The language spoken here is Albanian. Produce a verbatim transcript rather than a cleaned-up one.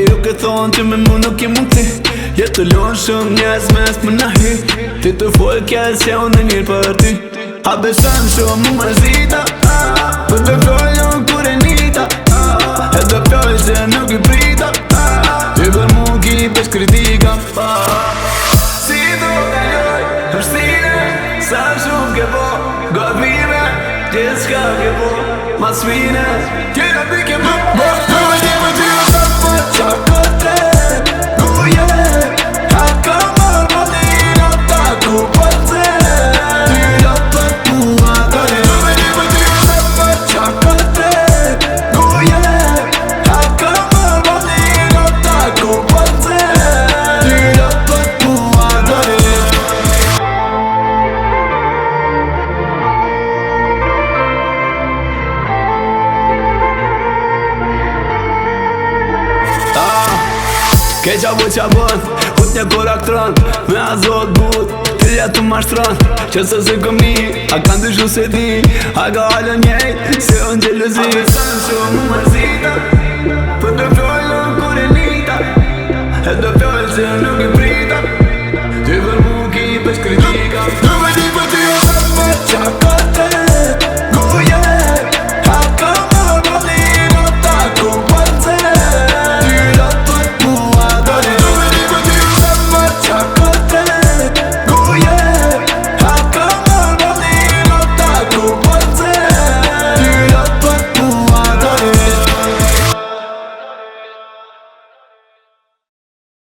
ju ke thonë që me mu nuk i mund ti. Jetë të lonë shumë njës mes më në hy. Ti të folë kjesë që unë e mirë për ty. A besan shumë mu më zita, për të fjollë unë kur e nita, e të fjollë që nuk i prita, ty për mu ki pesh kritika. Si do të joj, përshtine, sa shumë ke po, gabime, gjithë shka ke po, ma svine, tjera pike më po. Në me një më ty o sa po qa kote, guje, haka marë më një në taku përce, ty do për mua dore. Në me një më ty o sa po qa kote, guje, haka marë më një në taku përce, ty do për mua dore. Ke qa bu qa bën, hut një kur aktron, me azot but, tillja të mashtron, që së se këmi, a kanë dyshu se di, a ka halën njejt, se unë gjeluzi. A besan shumë mu mërzita, për të fjollën kur e nita, e të fjollë që nuk i prita, ty për mu ki pesh kritika.